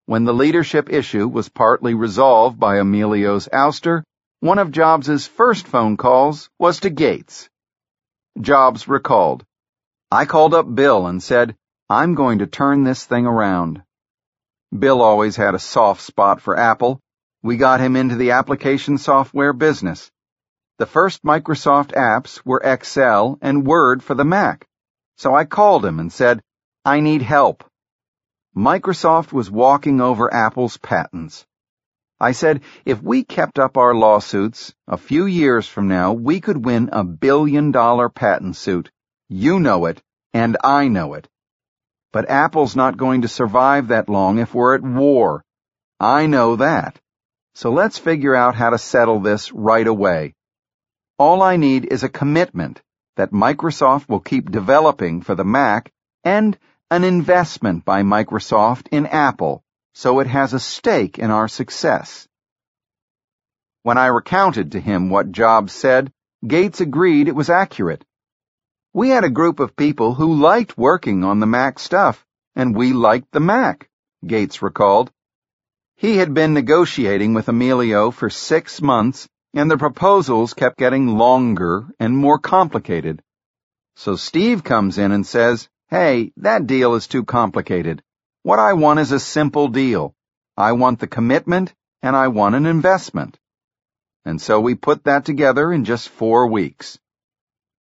When the leadership issue was partly resolved by Emilio's ouster, one of Jobs' first phone calls was to Gates. Jobs recalled, "I called up Bill and said, I'm going to turn this thing around." Bill always had a soft spot for Apple. We got him into the application software business. The first Microsoft apps were Excel and Word for the Mac. So I called him and said, I need help. Microsoft was walking over Apple's patents. I said, if we kept up our lawsuits, a few years from now, we could win a $1 billion patent suit. You know it, and I know it. But Apple's not going to survive that long if we're at war. I know that. So let's figure out how to settle this right away. All I need is a commitment that Microsoft will keep developing for the Mac and an investment by Microsoft in Apple, so it has a stake in our success. When I recounted to him what Jobs said, Gates agreed it was accurate. We had a group of people who liked working on the Mac stuff, and we liked the Mac, Gates recalled. He had been negotiating with Emilio for 6 months, and the proposals kept getting longer and more complicated. So Steve comes in and says, hey, that deal is too complicated. What I want is a simple deal. I want the commitment, and I want an investment. And so we put that together in just 4 weeks.